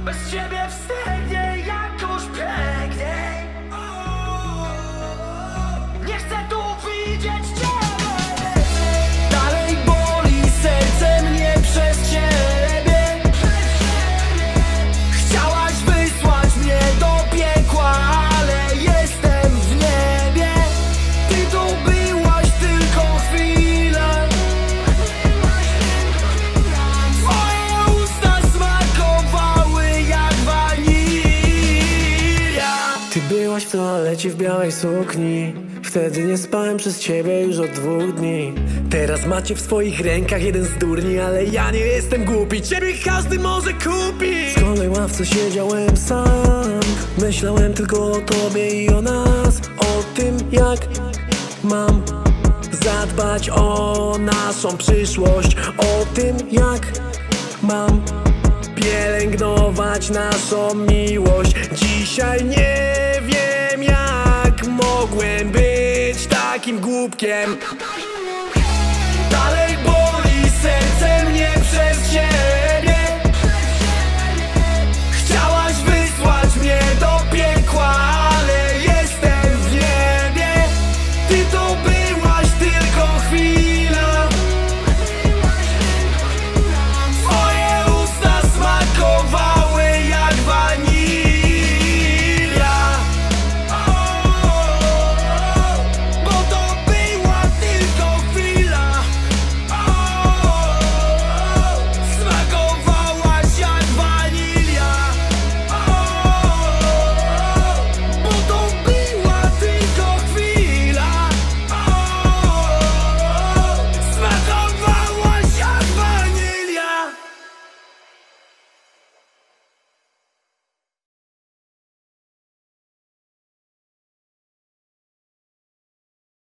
Bez ciebie wstygnie jakoś piękniej. Nie chcę tu widzieć ciebie. Dalej boli serce mnie przez ciebie. Chciałaś wysłać mnie do piekła, ale jestem w niebie. Ty tu byłaś tylko chwilę. Twoje usta smakowały jak wanilia. Ty byłaś w toalecie w białej sukni. Wtedy nie spałem przez ciebie już od 2 dni. Teraz macie w swoich rękach jeden z durni, ale ja nie jestem głupi, ciebie każdy może kupić. W szkolnej ławce siedziałem sam. Myślałem tylko o tobie i o nas. O tym jak mam zadbać o naszą przyszłość. O tym jak mam pielęgnować naszą miłość. Dzisiaj nie wiem jak mogłem być takim głupkiem. Dalej boli serce mnie przez ciebie.